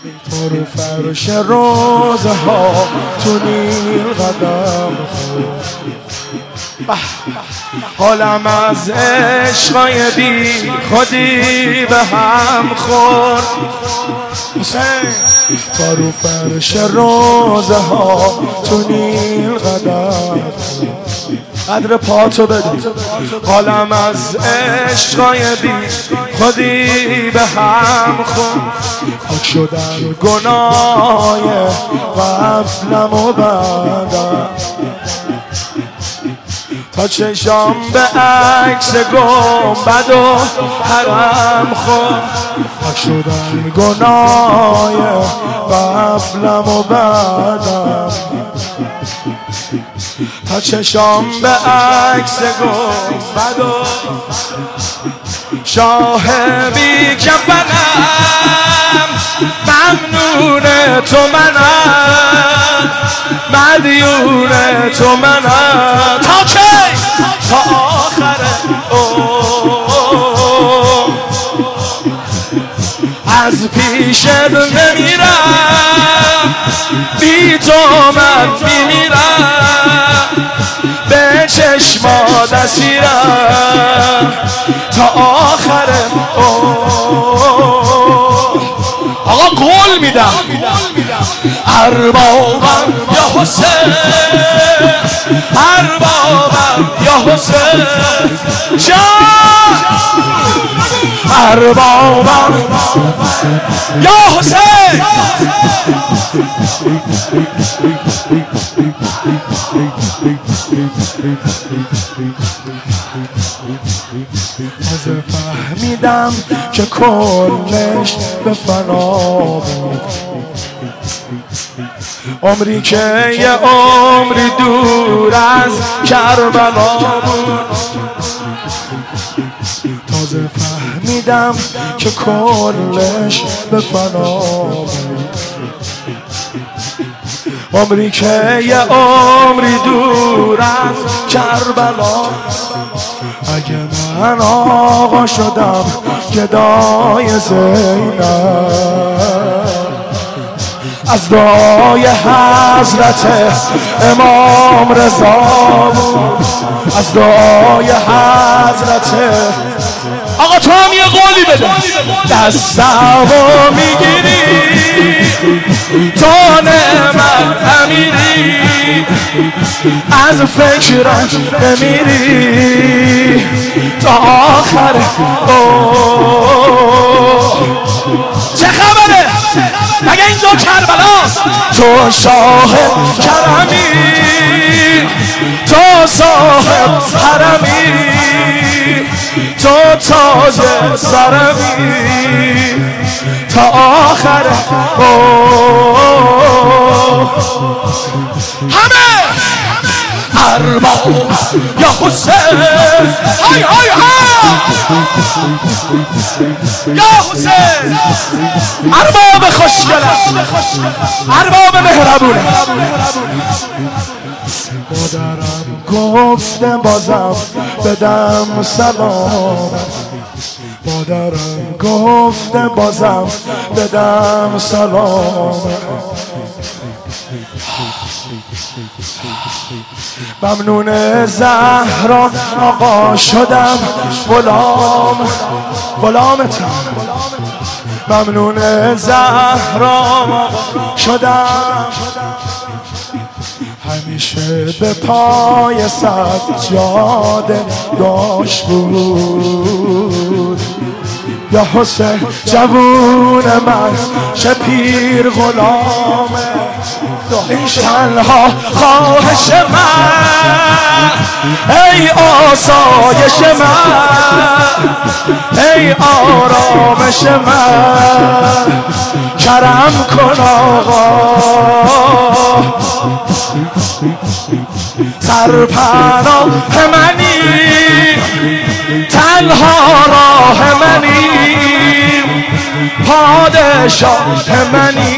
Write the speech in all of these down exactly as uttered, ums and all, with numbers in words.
تو رو فرش روزه ها تو نیل قدم خورد. حالم از عشقای بی خودی به هم خورد. حسین تو رو فرش روزه ها تو نیل قدم قدر پاتو بدید. حالم از عشقای بی خودی به هم خورد. پاک شدن گناه قبلم و بعدم تا چشام به عکس گنبد و حرم خورد. پاک شدن گناه قبلم و بعدم تا چشام به عکس گنبد و شاه بی کفنم ممنون تو منم مدیون تو منم تا کی؟ تا آخر عمر از پیشت نمیرم بی تو من میمیرم به چشمات اسیرم تا آخر عمر. آقا قول میدم اربابم یا حسین اربابم یا حسین جان اربابم یا حسین تازه فهمیدم که کلش به فنا بود. عمری که یه عمری دور از کربلا بود. تازه فهمیدم که کلش به فنا بود. عمری که یه عمری دور از کربلا. اگه من آقا شدم گدای زینب از دعای حضرت امام رضا بود. از دعای حضرت آقا تو هم یه قولی بده دستمو میگیری تو نعمت امیری از فکرش بمیری تا آخر چه خبره؟ مگه اینجا کربلاست؟ تو شاه کرمی تو صاحب حرمی تو تاج سرمی تا آخر همه ارباب یا حسین های های های یا حسین ارباب خوشگلم ارباب مهربونه. مادرم گفته بازم بدم سلام مادرم گفته بازم بدم سلام. ممنون زهرا آقا شدم غلام غلامتم. ممنون زهرا شدم همیشه به پای سجاده داشت بود. یا حسین جوون من چه پیر غلامه این تنها خواهش من ای آسایش من ای آرامش من کرم کن آقا سرپناه منی تنها راه منی پادشاه منی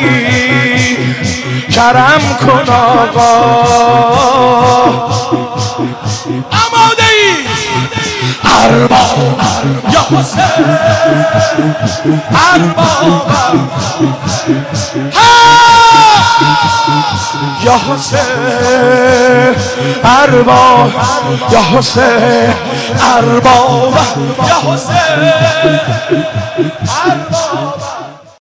کرم کن آقا. آماده ای ارباب یا حسین ارباب یا حسین ارباب یا حسین ارباب یا حسین ارباب